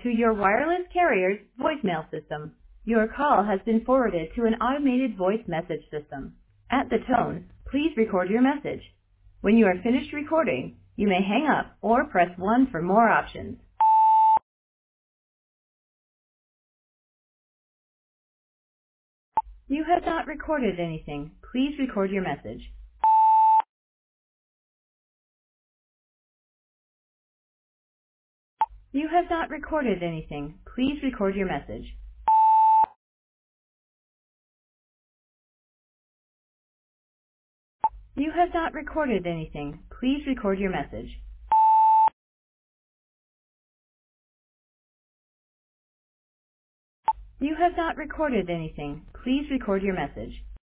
to your wireless carrier's voicemail system. Your call has been forwarded to an automated voice message system. At the tone, please record your message. When you are finished recording, you may hang up or press 1 for more options. You have not recorded anything. Please record your message. You have not recorded anything. Please record your message. You have not recorded anything. Please record your message. You have not recorded anything. Please record your message.